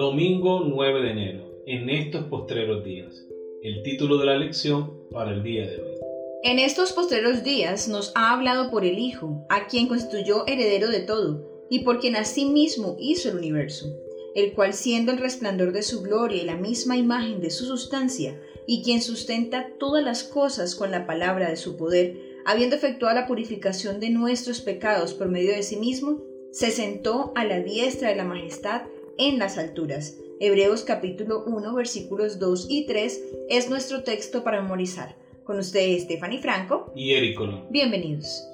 Domingo 9 de enero, en estos postreros días. El título de la lección para el día de hoy. En estos postreros días nos ha hablado por el Hijo, a quien constituyó heredero de todo, y por quien asimismo hizo el universo, el cual siendo el resplandor de su gloria y la misma imagen de su sustancia, y quien sustenta todas las cosas con la palabra de su poder, habiendo efectuado la purificación de nuestros pecados por medio de sí mismo, se sentó a la diestra de la majestad en las alturas. Hebreos capítulo 1, versículos 2 y 3 es nuestro texto para memorizar. Con ustedes, Stephanie Franco y Eric Colón. Bienvenidos.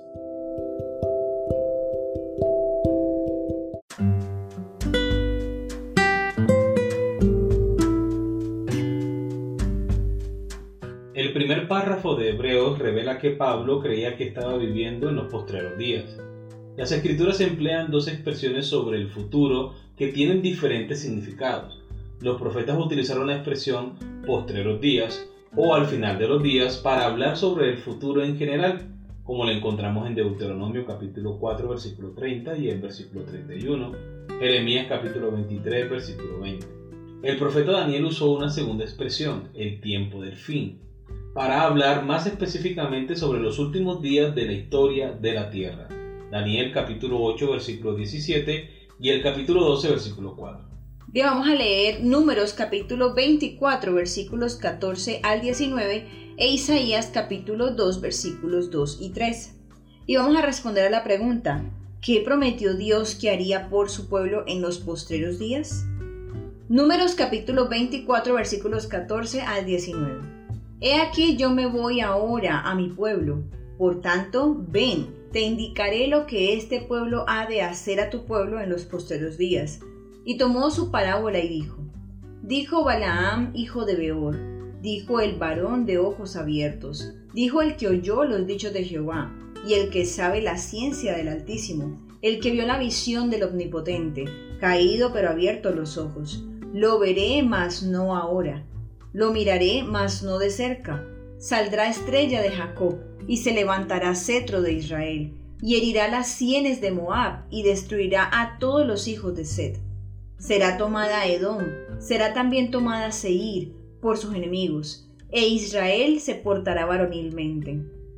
El primer párrafo de Hebreos revela que Pablo creía que estaba viviendo en los postreros días. Las escrituras emplean dos expresiones sobre el futuro que tienen diferentes significados. Los profetas utilizaron la expresión postreros días o al final de los días para hablar sobre el futuro en general, como lo encontramos en Deuteronomio capítulo 4 versículo 30 y el versículo 31, Jeremías capítulo 23 versículo 20. El profeta Daniel usó una segunda expresión, el tiempo del fin, para hablar más específicamente sobre los últimos días de la historia de la tierra. Daniel capítulo 8 versículo 17 y el capítulo 12 versículo 4. Bien, vamos a leer Números capítulo 24 versículos 14 al 19 e Isaías capítulo 2 versículos 2 y 3. Y vamos a responder a la pregunta, ¿qué prometió Dios que haría por su pueblo en los postreros días? Números capítulo 24 versículos 14 al 19. He aquí yo me voy ahora a mi pueblo, por tanto, ven, te indicaré lo que este pueblo ha de hacer a tu pueblo en los postreros días. Y tomó su parábola y dijo, dijo Balaam, hijo de Beor, dijo el varón de ojos abiertos, dijo el que oyó los dichos de Jehová, y el que sabe la ciencia del Altísimo, el que vio la visión del Omnipotente, caído pero abierto los ojos. Lo veré, mas no ahora. Lo miraré, mas no de cerca. Saldrá estrella de Jacob, y se levantará cetro de Israel, y herirá las sienes de Moab, y destruirá a todos los hijos de Set. Será tomada Edom, será también tomada Seir por sus enemigos, e Israel se portará varonilmente.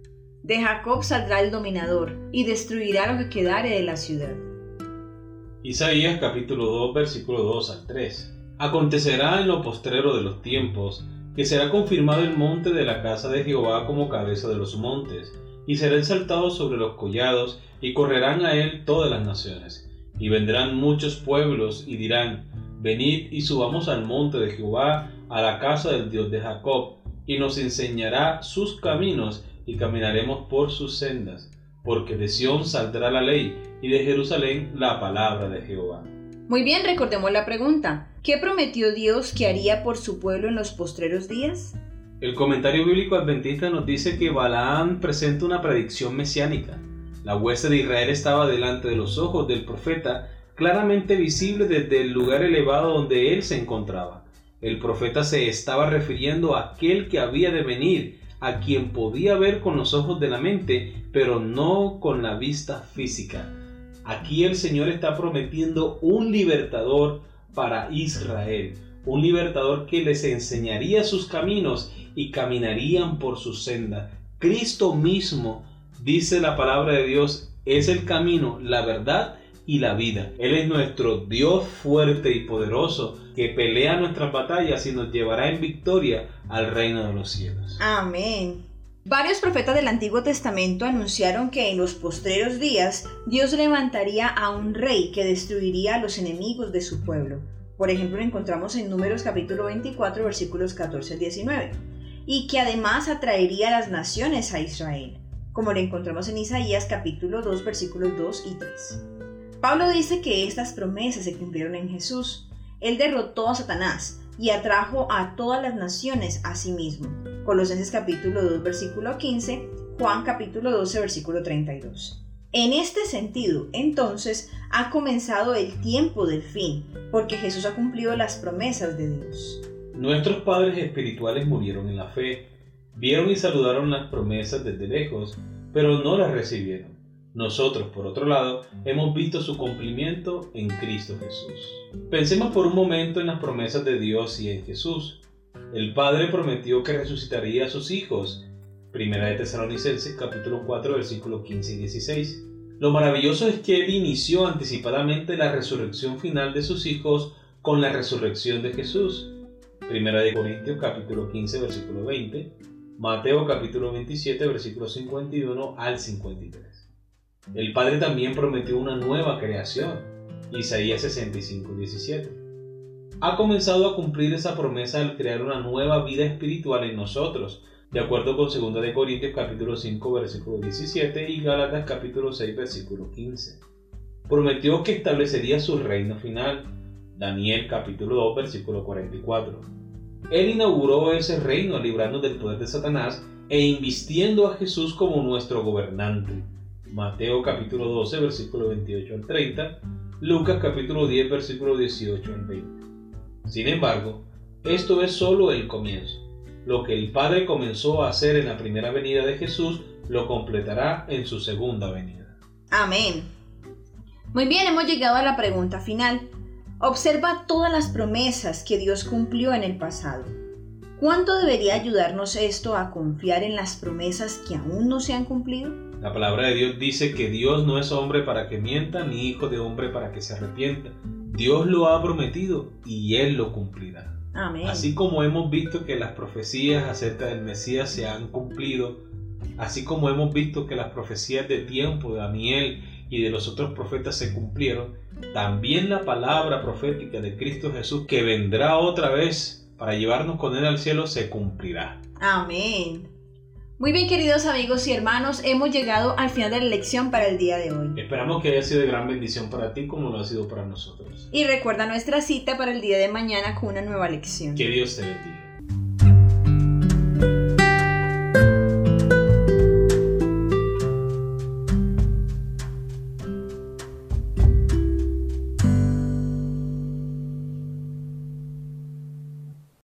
De Jacob saldrá el dominador, y destruirá lo que quedare de la ciudad. Isaías capítulo 2 versículo 2 al 3. Acontecerá en lo postrero de los tiempos, que será confirmado el monte de la casa de Jehová como cabeza de los montes, y será exaltado sobre los collados, y correrán a él todas las naciones. Y vendrán muchos pueblos, y dirán, venid y subamos al monte de Jehová, a la casa del Dios de Jacob, y nos enseñará sus caminos, y caminaremos por sus sendas. Porque de Sión saldrá la ley, y de Jerusalén la palabra de Jehová. Muy bien, recordemos la pregunta. ¿Qué prometió Dios que haría por su pueblo en los postreros días? El comentario bíblico adventista nos dice que Balaam presenta una predicción mesiánica. La hueste de Israel estaba delante de los ojos del profeta, claramente visible desde el lugar elevado donde él se encontraba. El profeta se estaba refiriendo a aquel que había de venir, a quien podía ver con los ojos de la mente, pero no con la vista física. Aquí el Señor está prometiendo un libertador para Israel, un libertador que les enseñaría sus caminos y caminarían por su senda. Cristo mismo, dice la palabra de Dios, es el camino, la verdad y la vida. Él es nuestro Dios fuerte y poderoso que pelea nuestras batallas y nos llevará en victoria al reino de los cielos. Amén. Varios profetas del Antiguo Testamento anunciaron que en los postreros días Dios levantaría a un rey que destruiría a los enemigos de su pueblo. Por ejemplo, lo encontramos en Números capítulo 24, versículos 14 al 19, y que además atraería a las naciones a Israel, como lo encontramos en Isaías capítulo 2, versículos 2 y 3. Pablo dice que estas promesas se cumplieron en Jesús. Él derrotó a Satanás y atrajo a todas las naciones a sí mismo. Colosenses capítulo 2 versículo 15, Juan capítulo 12 versículo 32. En este sentido, entonces, ha comenzado el tiempo del fin, porque Jesús ha cumplido las promesas de Dios. Nuestros padres espirituales murieron en la fe, vieron y saludaron las promesas desde lejos, pero no las recibieron. Nosotros, por otro lado, hemos visto su cumplimiento en Cristo Jesús. Pensemos por un momento en las promesas de Dios y en Jesús. El Padre prometió que resucitaría a sus hijos. Primera de Tesalonicenses, capítulo 4, versículos 15 y 16. Lo maravilloso es que Él inició anticipadamente la resurrección final de sus hijos con la resurrección de Jesús. Primera de Corintios, capítulo 15, versículo 20. Mateo, capítulo 27, versículos 51 al 53. El Padre también prometió una nueva creación. Isaías 65, 17. Ha comenzado a cumplir esa promesa al crear una nueva vida espiritual en nosotros, de acuerdo con 2 de Corintios capítulo 5 versículo 17 y Gálatas capítulo 6 versículo 15. Prometió que establecería su reino final, Daniel capítulo 2 versículo 44. Él inauguró ese reino librándonos del poder de Satanás e invistiendo a Jesús como nuestro gobernante, Mateo capítulo 12 versículo 28 al 30, Lucas capítulo 10 versículo 18 al 20. Sin embargo, esto es solo el comienzo. Lo que el Padre comenzó a hacer en la primera venida de Jesús, lo completará en su segunda venida. Amén. Muy bien, hemos llegado a la pregunta final. Observa todas las promesas que Dios cumplió en el pasado. ¿Cuánto debería ayudarnos esto a confiar en las promesas que aún no se han cumplido? La palabra de Dios dice que Dios no es hombre para que mienta, ni hijo de hombre para que se arrepienta. Dios lo ha prometido y Él lo cumplirá. Amén. Así como hemos visto que las profecías acerca del Mesías se han cumplido, así como hemos visto que las profecías de tiempo de Daniel y de los otros profetas se cumplieron, también la palabra profética de Cristo Jesús, que vendrá otra vez para llevarnos con Él al cielo, se cumplirá. Amén. Muy bien, queridos amigos y hermanos, hemos llegado al final de la lección para el día de hoy. Esperamos que haya sido de gran bendición para ti como lo ha sido para nosotros. Y recuerda nuestra cita para el día de mañana con una nueva lección. Que Dios te bendiga.